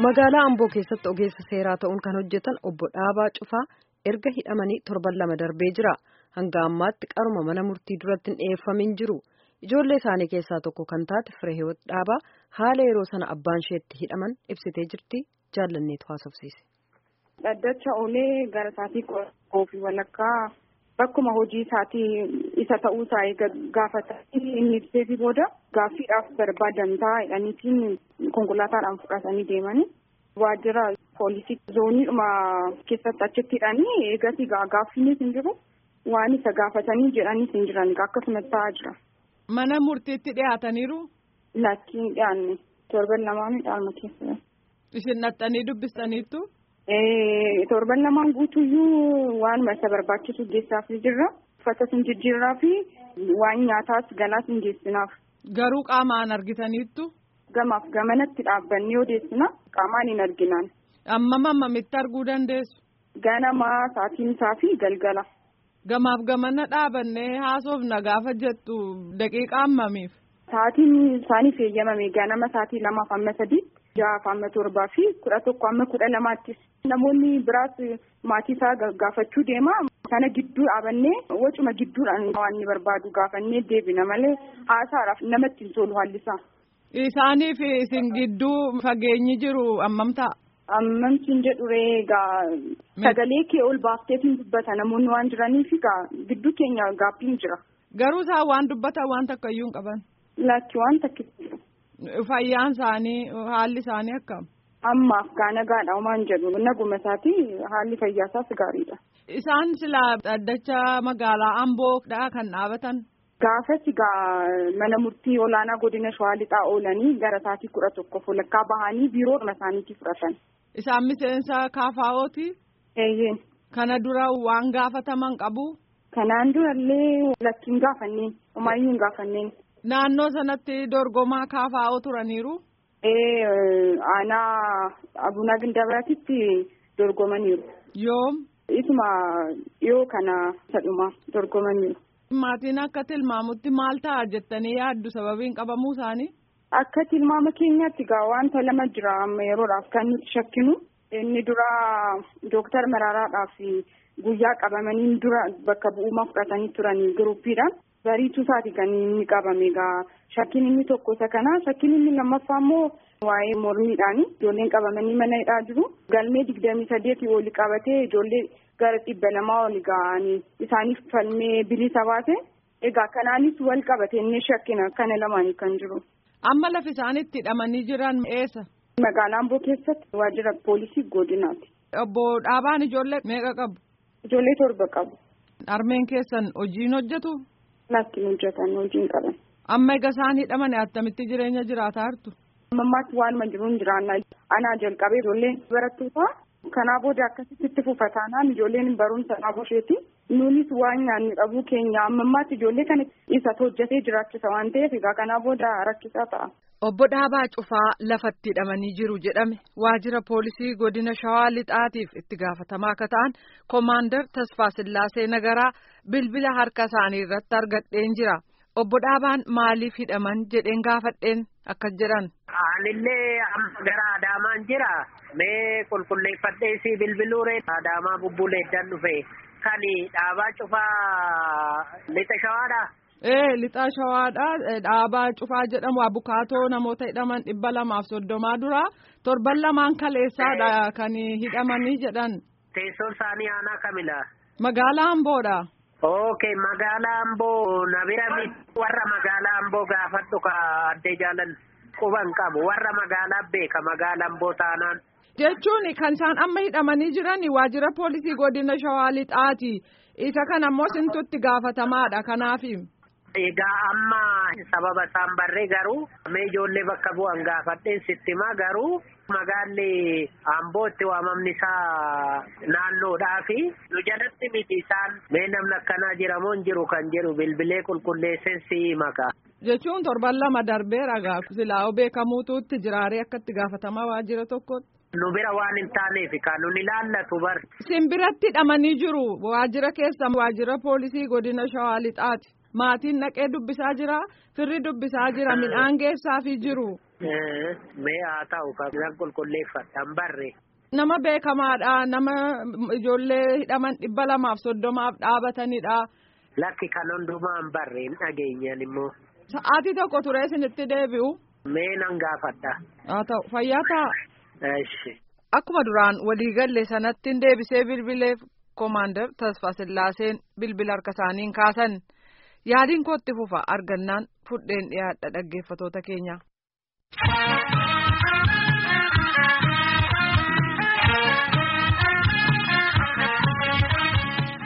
Magaalaa Amboo keessatti ogeessa seeraa ta'uun kan hojjetan obbo Dhaabaa Cufaa erga hidhamanii torban lama darbee jira. Hanga ammaatti qaruma mana murtii duratti hin dhiyeeffamin jiru. Ijoollee isaanii keessaa tokko kan taate Fireehiwoot Dhaabaa haala yeroo sana abbaan isheetti hidhaman ibsitee jirti. Jaallanneetu haasofsiise. Dhaddacha oolee gara isaatii qophii walakkaa bakkuma hojii isaatii isa ta'uu isaa gaafatanii inni ibseefi booda gaaffiidhaaf barbaadamtaa jedhaniitiin konkolaataadhaan fudhatanii deemanii waajjira poolisii zooniidhuma keessatti achitti hidhanii eegasii gaaffiinis hin jiru waan isa gaafatanii jedhanis hin jiran akkasumas ta'aa jira. Mana murtiitti dhiyaataniiru? Lakkiin dhiyaanne torban lamaan dhaalma keessa. Isin dhaxxanii dubbistaniittu? Torban lamaan guutuyyuu waan isa barbaachisu geessaaf jirra. Uffata sin jijjiirraa fi waan nyaataas galaas hin geessinaaf. Garuu qaamaan argitaniittu? Gamaaf gamanatti dhaabbannee odeessina qaamaan hin arginaan. Ammamitti arguu dandeessu? Ganama sa'aatiin isaa fi galgala. Gamaaf gamana dhaabannee haasofna gaafa jettu daqiiqaa ammamiif? Sa'aatiin isaaniif eeyyamame ganama sa'aatii 2:03. 6:07 fi 11:12. Namoonni biraas maatii isaa gaafachuu deema. Kana gidduu dhaabannee wacuma gidduudhaan waan inni barbaadu gaafannee deebina malee haasaadhaaf namatti hin tolu haalli isaa. Isaaniif isin gidduu fageenyi jiru ammam ta'a? Ammamtiin jedhuree egaa sagalee kee ol baafteetiin dubbata namoonni waan jiraniif egaa gidduu keenya gaaffiin jira. Garuu isaan waan dubbatan waan takka iyyuu hin qaban? Lakki waan takka jiru. Fayyaan isaanii haalli isaanii akkam? Ammaaf nagaadha homaan jedhu naguma isaatii haalli fayyaa isaas gaariidha. Isaan silaa dhaddacha magaalaa Amboodhaa kan dhaabatan? Gaafas mana murtii olaanaa godina Shawaa Lixaa oolanii gara sa'aatii 11 walakkaa bahanii biiroodhuma isaaniitti fudhatan. Isaan miseensa KFO'ti? Eeyyeen. Kana dura waan gaafataman qabu? Kanaan durallee lakkiin gaafanneen homaayyuu hin gaafanneen. Naannoo sanatti dorgomaa KFO turaniiru? Aanaa Abunaa Gindabaraatitti dorgomaniiru. Yoom? Isuma dhiyoo kana sadhuma dorgomaniiru. Maatiin akka tilmaamutti maal ta'a jettanii yaaddu sababiin qabamuu isaanii? Akka tilmaama keenyaatti wanta lama jira amma yeroodhaaf kan nuti shakkinu. Inni dura Dooktar Maraaraadhaaf guyyaa qabamanii dura bakka bu'uuma fudhatanii turanii giruuppiidhaan. Bariituu isaati kan inni qabame shakkiin inni tokko isa kana shakkiin inni lammaffaa immoo waa'ee mormiidhaani ijoolleen qabamanii mana hidhaa jiru galmee 28 oli qabatee ijoollee gara 200 oli ga'anii isaaniif falmee bilisa baase egaa kanaanis wal qabate inni shakkina kana lamaanii kan jiru. Amma lafi isaanitti hidhamanii jiran eessa? Magaalaa Amboo keessatti waajjira poolisii godinaati. Obbo Dhaabaan ijoollee meeqa qabu? Ijoollee 7 qabu. Harmeen keessan hojiin hojjetu? Lakkiin hojjetan hojiin qaban. Amma egaa isaan hidhaman attamitti jireenya jiraataa jirtu? Ammaatti waanuma jiruun jiraannaa. Anaa jalqabee ijoolleen barattoota kanaa booda akkasitti fufataanaan ijoolleen barumsa dhaabuu isheeti. Nuunis waan nyaanni dhabuu keenya ammaatti ijoollee kana isa hojjetee jiraachisa waan ta'eef egaa kanaa booda rakkisaa ta'a. Obbo Dhaabaa Cufaa lafatti hidhamanii jiru jedhame waajjira poolisii godina Shawaa Lixaatiif itti gaafatamaa akka ta'an Koomaandar Tasfaa Sillaasee Nagaraa bilbila harka isaanii irratti argadheen jira. Obbo Dhaabaan maaliif hidhaman jedheen gaafadheen akkas jedhan. Anillee amma gara Adaamaan jira. Mee qulqulleeffadhee si bilbiluuree Adaamaa bubbuleedhaan dhufe. Kan Dhaabaa Cufaa Lixa Shawaadha. Lixa Shawaadha. Dhaabaa Cufaa jedhamu abukaatoo namoota hidhaman 230 dura torban lamaan kaleessaadha kan hidhamanii jedhan. Teessoon isaanii aanaa kamila? Magaalaa Amboodha. Okay, magaalaa Amboo na bira warra magaalaa Amboo gaafadhu ka addee jaalan quban qabu warra magaalaa beeka magaalaa Amboo taanaan. Jechuun kan isaan amma hidhamanii jiran waajjira poolisii godina Shawaa Lixaati. Isa kana immoo sintutti gaafatamaadha kanaafi. Egaa amma sababa isaan barree garuu mee ijoollee bakka bu'an gaafadheen sittimaa garuu magaalli Ambootti waamamni isaa naannoodhaa fi nu jalatti miti isaan mee namni akkanaa jiramoo hin jiru kan jedhu bilbilee qulqulleesseen si maka. Jechuun torban lama darbeera gaa silaa beekamuutuutti jiraaree akka itti gaafatamaa waajjira tokkotti. Nu bira waan hin taaneef kan nun ilaallatu bar. Isin biratti hidhamanii jiru waajjira keessa waajjira poolisii godina Shawaa Lixaati. maatiin dhaqee dubbisaa jira firri dubbisaa jira midhaan geessaafii jiru. Mee haa ta'u kan qulqulleeffadhaan barre. Nama beekamaadha nama ijoollee hidhaman 230 dhaabatanidha. Lakki kan hundumaan barre hin dhageenyaan immoo. Sa'aatii tokko ture isinitti deebi'u. Mee nan gaafadha. Haa ta'u fayyaa ta'a. Eshi. Akkuma duraan waliigalle sanatti deebisee bilbileef Komaander Tasfaa Sillaaseen bilbila harka isaaniin kaasan yaadiin kootti fufa argannaan fudheen dhiyaadha dhaggeeffatoota keenya.